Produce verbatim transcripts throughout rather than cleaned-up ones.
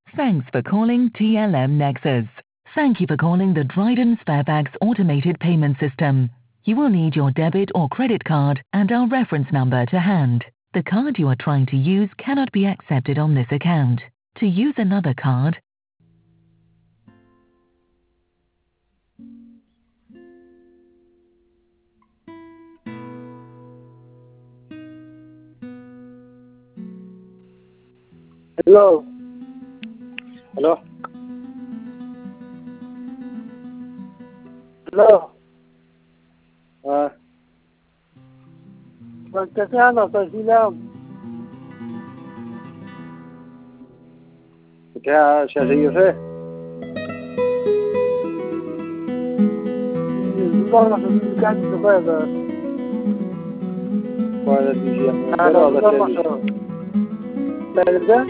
Thanks for calling T L M Nexus. Thank you for calling the Dryden Sparebags automated payment system. You will need your debit or credit card and our reference number to hand. The card you are trying to use cannot be accepted on this account. To use another card, Hello. Hello. Hello. Uh, Magkasama sa silang. Kaya siya sa iyo, sir. Sudah masuk kan juga ada. Pada di siang. Ada sudah masuk. Ada.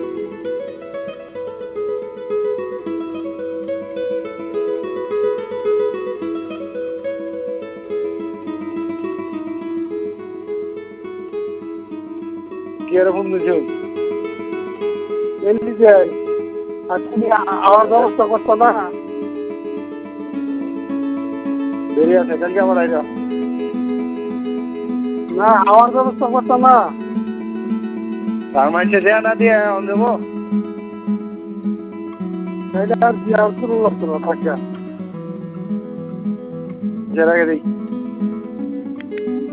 কিরকম বুঝুন এমনি যে আপনি আমার ব্যবস্থা করতে না বেরিয়ে আছে কালকে আমার আইডা না আমার ব্যবস্থা করতে না তার মানে দেয়া না দিয়ে অন দেবো এটা আর কি আর শুরু করতে না থাকা যারা গেছি